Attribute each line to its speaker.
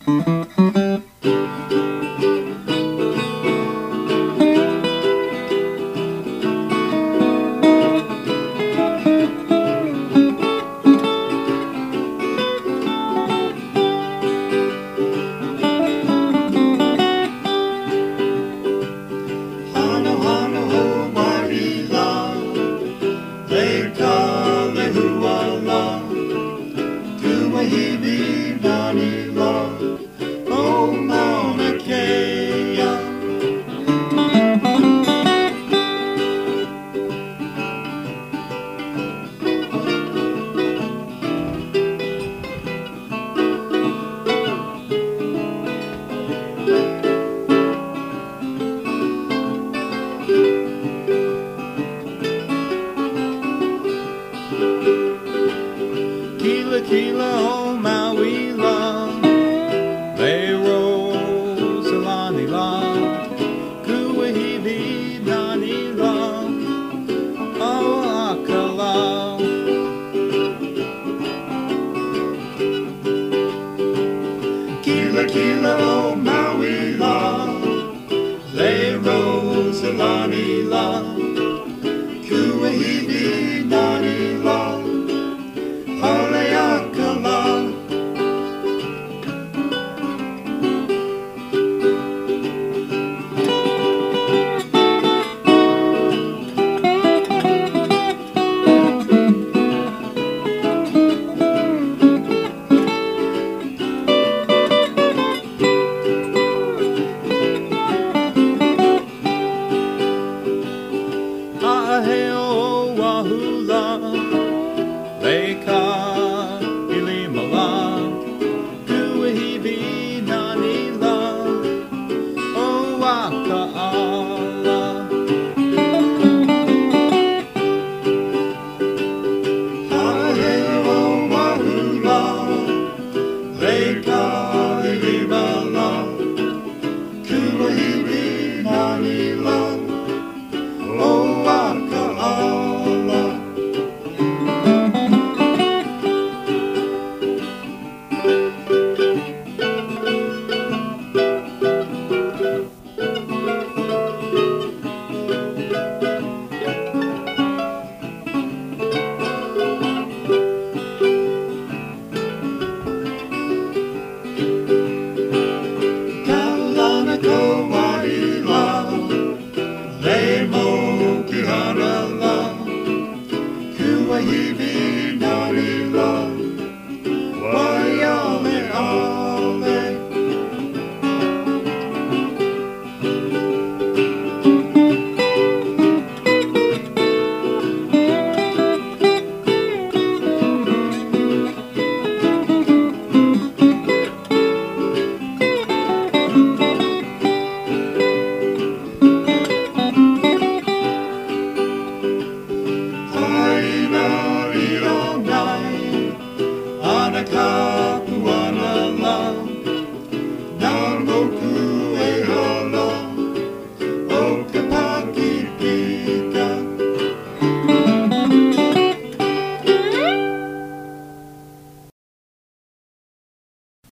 Speaker 1: Kila kila o Maui la, le rose lani la, kuahivi nani la, o akala. Kila kila o Maui la, le rose lani la, kuahivi nani la. Aheo wahula, leka ilimala, kuahivi nani la, o wakaala. Aheo wahula, leka